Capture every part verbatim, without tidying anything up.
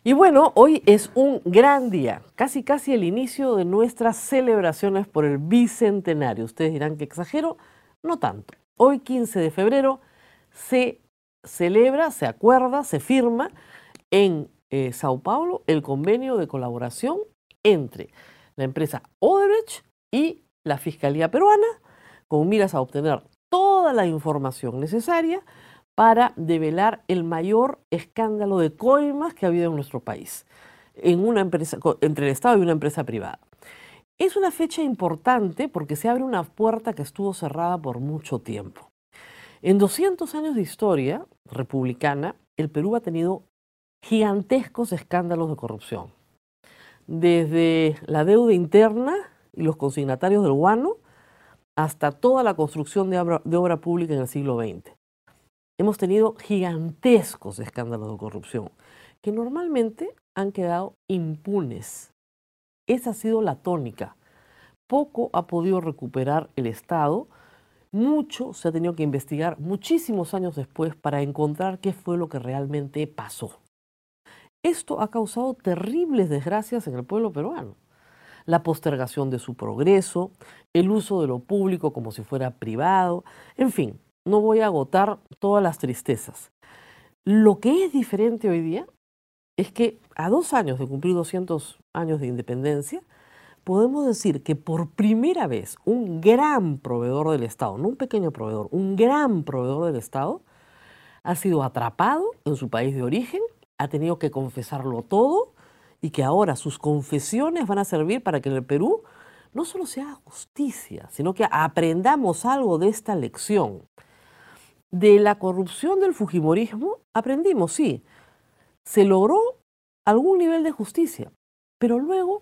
Y bueno, hoy es un gran día, casi casi el inicio de nuestras celebraciones por el bicentenario. Ustedes dirán que exagero, no tanto. Hoy, quince de febrero, se celebra, se acuerda, se firma en eh, Sao Paulo el convenio de colaboración entre la empresa Odebrecht y la Fiscalía Peruana, con miras a obtener toda la información necesaria para develar el mayor escándalo de coimas que ha habido en nuestro país, en una empresa, entre el Estado y una empresa privada. Es una fecha importante porque se abre una puerta que estuvo cerrada por mucho tiempo. En doscientos años de historia republicana, el Perú ha tenido gigantescos escándalos de corrupción. Desde la deuda interna y los consignatarios del guano hasta toda la construcción de obra, de obra pública en el siglo veinte. Hemos tenido gigantescos escándalos de corrupción que normalmente han quedado impunes. Esa ha sido la tónica. Poco ha podido recuperar el Estado. Mucho se ha tenido que investigar muchísimos años después para encontrar qué fue lo que realmente pasó. Esto ha causado terribles desgracias en el pueblo peruano. La postergación de su progreso, el uso de lo público como si fuera privado, en fin, no voy a agotar todas las tristezas. Lo que es diferente hoy día es que a dos años de cumplir doscientos años de independencia, podemos decir que por primera vez un gran proveedor del Estado, no un pequeño proveedor, un gran proveedor del Estado, ha sido atrapado en su país de origen, ha tenido que confesarlo todo y que ahora sus confesiones van a servir para que en el Perú no solo se haga justicia, sino que aprendamos algo de esta lección. De la corrupción del fujimorismo aprendimos, sí, se logró algún nivel de justicia, pero luego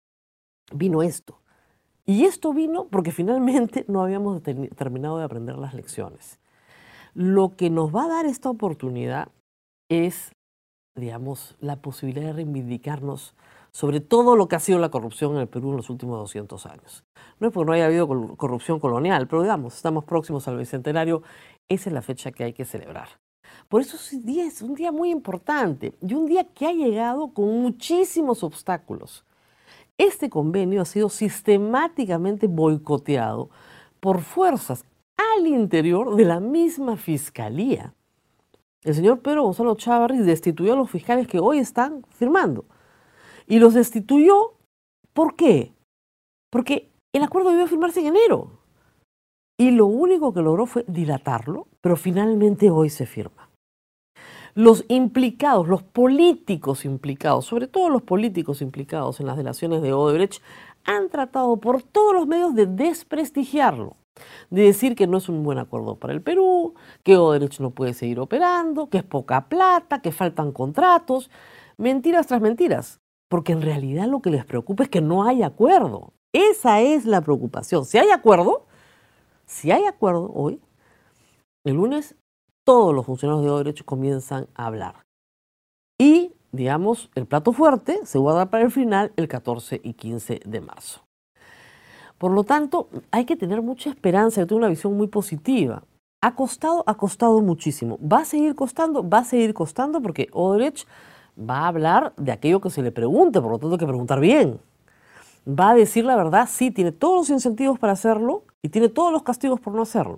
vino esto. Y esto vino porque finalmente no habíamos terminado de aprender las lecciones. Lo que nos va a dar esta oportunidad es, digamos, la posibilidad de reivindicarnos sobre todo lo que ha sido la corrupción en el Perú en los últimos doscientos años. No es porque no haya habido corrupción colonial, pero digamos, estamos próximos al bicentenario, esa es la fecha que hay que celebrar. Por eso ese día es un día muy importante y un día que ha llegado con muchísimos obstáculos. Este convenio ha sido sistemáticamente boicoteado por fuerzas al interior de la misma fiscalía. El señor Pedro Gonzalo Chávarri destituyó a los fiscales que hoy están firmando. Y los destituyó, ¿por qué? Porque el acuerdo debió firmarse en enero. Y lo único que logró fue dilatarlo, pero finalmente hoy se firma. Los implicados, los políticos implicados, sobre todo los políticos implicados en las delaciones de Odebrecht, han tratado por todos los medios de desprestigiarlo, de decir que no es un buen acuerdo para el Perú, que Odebrecht no puede seguir operando, que es poca plata, que faltan contratos, mentiras tras mentiras, porque en realidad lo que les preocupa es que no hay acuerdo. Esa es la preocupación. Si hay acuerdo, si hay acuerdo hoy, el lunes todos los funcionarios de Odebrecht comienzan a hablar. Y, digamos, el plato fuerte se guarda para el final el catorce y quince de marzo. Por lo tanto, hay que tener mucha esperanza, yo tengo una visión muy positiva. Ha costado, ha costado muchísimo. ¿Va a seguir costando? Va a seguir costando porque Odebrecht va a hablar de aquello que se le pregunte, por lo tanto hay que preguntar bien. Va a decir la verdad, sí, tiene todos los incentivos para hacerlo y tiene todos los castigos por no hacerlo.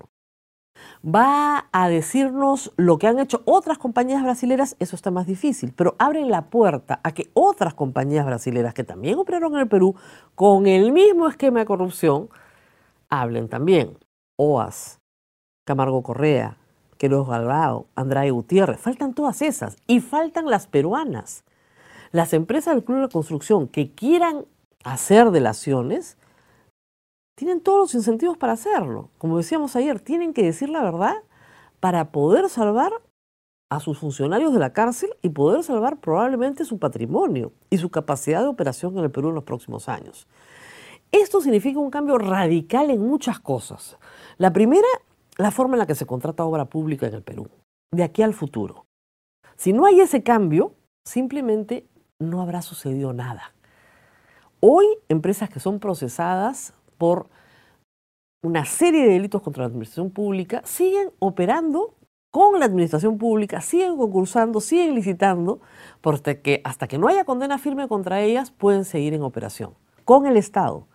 Va a decirnos lo que han hecho otras compañías brasileras, eso está más difícil, pero abre la puerta a que otras compañías brasileras que también operaron en el Perú con el mismo esquema de corrupción, hablen también. O A S, Camargo Correa, Queiroz Galvao, Andrade Gutiérrez, faltan todas esas y faltan las peruanas. Las empresas del Club de la Construcción que quieran hacer delaciones tienen todos los incentivos para hacerlo. Como decíamos ayer, tienen que decir la verdad para poder salvar a sus funcionarios de la cárcel y poder salvar probablemente su patrimonio y su capacidad de operación en el Perú en los próximos años. Esto significa un cambio radical en muchas cosas. La primera, la forma en la que se contrata obra pública en el Perú, de aquí al futuro. Si no hay ese cambio, simplemente no habrá sucedido nada. Hoy, empresas que son procesadas por una serie de delitos contra la administración pública siguen operando con la administración pública, siguen concursando, siguen licitando, porque hasta que no haya condena firme contra ellas, pueden seguir en operación, con el Estado.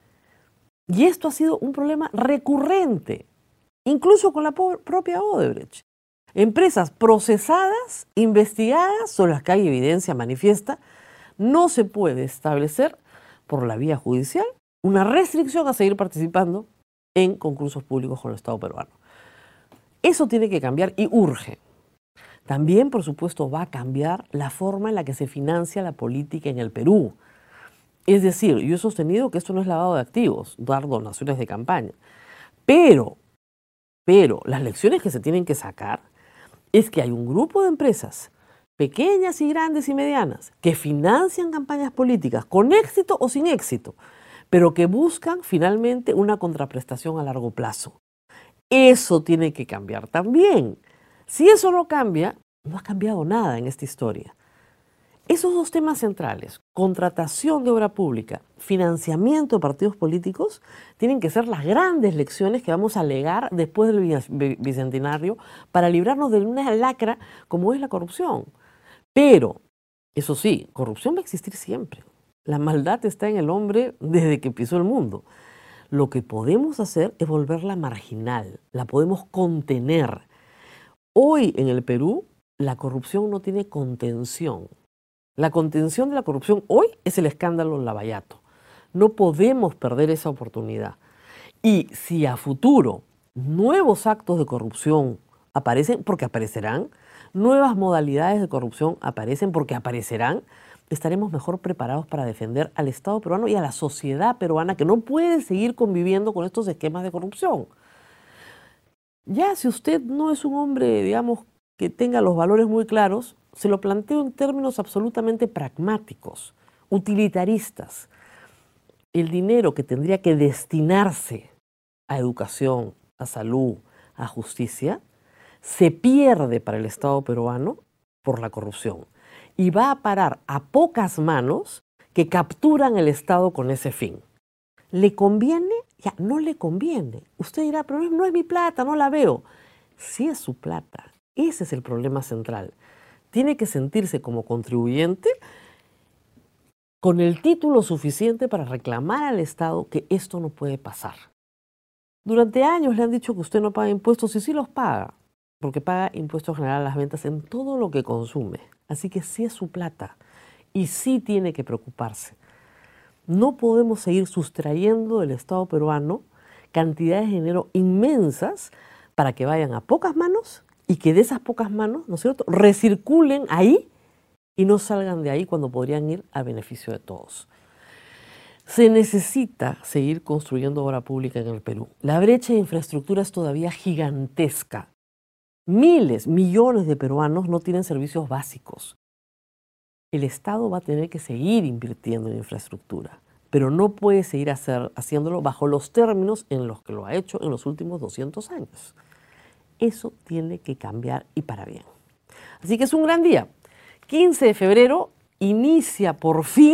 Y esto ha sido un problema recurrente, incluso con la propia Odebrecht. Empresas procesadas, investigadas, sobre las que hay evidencia manifiesta, no se puede establecer por la vía judicial una restricción a seguir participando en concursos públicos con el Estado peruano. Eso tiene que cambiar y urge. También, por supuesto, va a cambiar la forma en la que se financia la política en el Perú. Es decir, yo he sostenido que esto no es lavado de activos, dar donaciones de campaña. Pero, pero las lecciones que se tienen que sacar es que hay un grupo de empresas, pequeñas y grandes y medianas, que financian campañas políticas con éxito o sin éxito, pero que buscan finalmente una contraprestación a largo plazo. Eso tiene que cambiar también. Si eso no cambia, no ha cambiado nada en esta historia. Esos dos temas centrales, contratación de obra pública, financiamiento de partidos políticos, tienen que ser las grandes lecciones que vamos a legar después del bicentenario para librarnos de una lacra como es la corrupción. Pero, eso sí, corrupción va a existir siempre. La maldad está en el hombre desde que pisó el mundo. Lo que podemos hacer es volverla marginal, la podemos contener. Hoy en el Perú, la corrupción no tiene contención. La contención de la corrupción hoy es el escándalo Lavallato. No podemos perder esa oportunidad. Y si a futuro nuevos actos de corrupción aparecen, porque aparecerán, nuevas modalidades de corrupción aparecen, porque aparecerán, estaremos mejor preparados para defender al Estado peruano y a la sociedad peruana que no puede seguir conviviendo con estos esquemas de corrupción. Ya si usted no es un hombre, digamos, que tenga los valores muy claros, se lo planteo en términos absolutamente pragmáticos, utilitaristas. El dinero que tendría que destinarse a educación, a salud, a justicia, se pierde para el Estado peruano por la corrupción y va a parar a pocas manos que capturan el Estado con ese fin. ¿Le conviene? Ya, no le conviene. Usted dirá, pero no es mi plata, no la veo. Sí es su plata. Ese es el problema central. Tiene que sentirse como contribuyente con el título suficiente para reclamar al Estado que esto no puede pasar. Durante años le han dicho que usted no paga impuestos y sí los paga, porque paga impuesto general a las ventas en todo lo que consume. Así que sí es su plata y sí tiene que preocuparse. No podemos seguir sustrayendo del Estado peruano cantidades de dinero inmensas para que vayan a pocas manos y que de esas pocas manos, ¿no es cierto?, recirculen ahí y no salgan de ahí cuando podrían ir a beneficio de todos. Se necesita seguir construyendo obra pública en el Perú. La brecha de infraestructura es todavía gigantesca. Miles, millones de peruanos no tienen servicios básicos. El Estado va a tener que seguir invirtiendo en infraestructura, pero no puede seguir hacer, haciéndolo bajo los términos en los que lo ha hecho en los últimos doscientos años. Eso tiene que cambiar y para bien. Así que es un gran día. quince de febrero inicia por fin,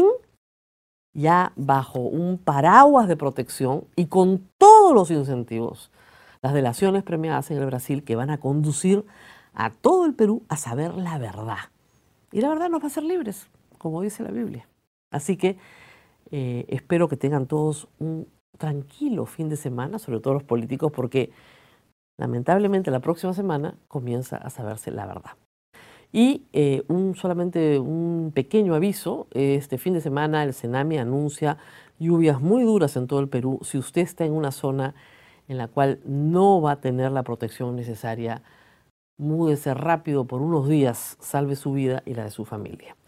ya bajo un paraguas de protección y con todos los incentivos, las delaciones premiadas en el Brasil que van a conducir a todo el Perú a saber la verdad. Y la verdad nos va a hacer libres, como dice la Biblia. Así que eh, espero que tengan todos un tranquilo fin de semana, sobre todo los políticos, porque lamentablemente la próxima semana comienza a saberse la verdad. Y eh, un, solamente un pequeño aviso, este fin de semana el CENAMI anuncia lluvias muy duras en todo el Perú. Si usted está en una zona en la cual no va a tener la protección necesaria, múdese rápido por unos días, salve su vida y la de su familia.